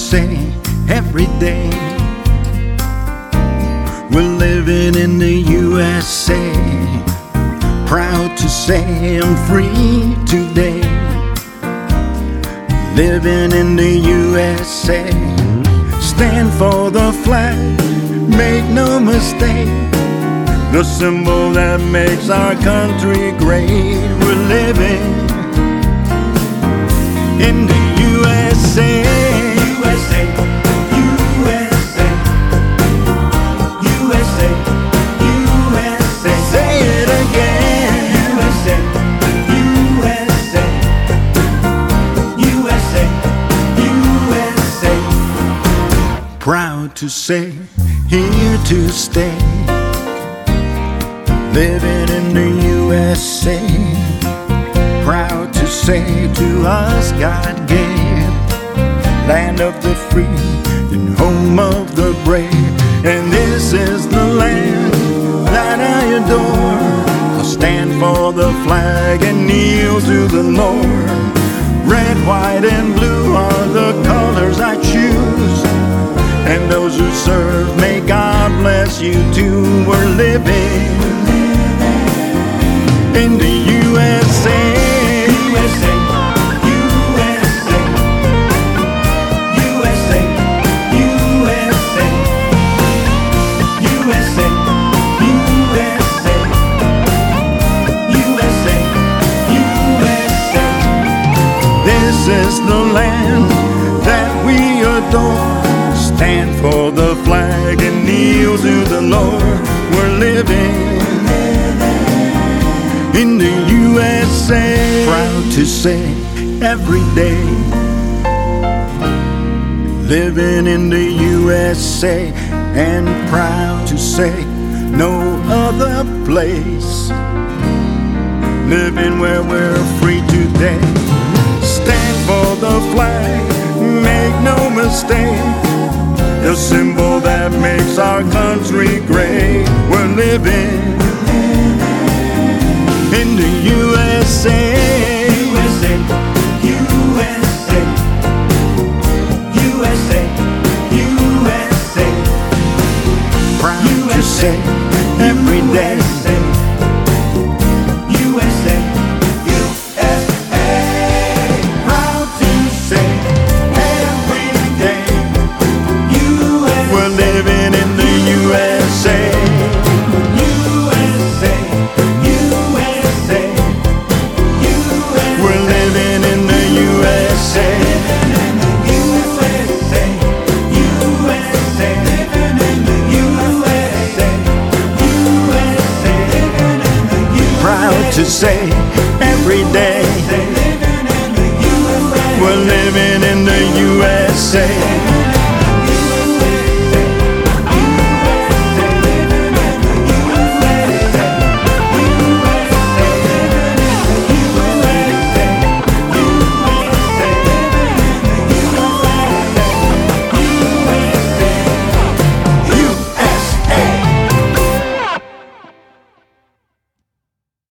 say every day we're living in the USA. Proud to say I'm free today. Living in the USA. Stand for the flag, make no mistake. The symbol that makes our country great. We're living in the USA. USA, USA, USA, USA. Say it again. USA, USA, USA, USA. Proud to say, here to stay. Living in the USA. Proud to say to us God gave land of the free and home of the brave. And this is the land that I adore. I'll stand for the flag and kneel to the Lord. Red, white, and blue are the colors I choose. And those who serve, may God bless you too. We're living in the USA. USA, USA, USA, USA, USA, USA, USA. This is the land that we adore. Stand for the flag and kneel to the Lord. We're living in the USA. Proud to say every day. Living in the USA. And proud to say no other place. Living where we're free today. Stand for the flag, make no mistake. The symbol that makes our country great. We're living in the USA. USA, USA, USA, USA. Proud to say every day. USA, USA. Proud to say every day. USA, We're living in the USA. USA, USA, USA. We're living in the USA. USA, USA, USA. Proud to say every day. We're living in the USA.